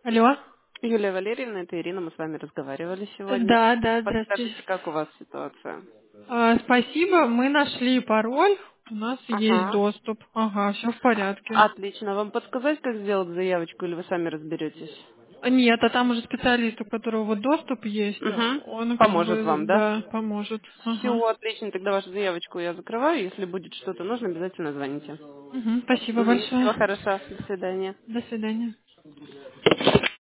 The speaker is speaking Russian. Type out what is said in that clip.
Алло. Юлия Валерьевна, это Ирина, мы с вами разговаривали сегодня. Да, да, здравствуйте. Подскажите, как у вас ситуация? Спасибо, мы нашли пароль, у нас есть Ага. доступ. Ага, все в порядке. Отлично. Вам подсказать, как сделать заявочку, или вы сами разберетесь? Нет, а там уже специалист, у которого вот доступ есть, Угу. он как Поможет бы, вам, да? да, поможет. Все, Ага. отлично. Тогда вашу заявочку я закрываю. Если будет что-то нужно, обязательно звоните. Спасибо Угу. большое. Всего хорошо. До свидания. До свидания.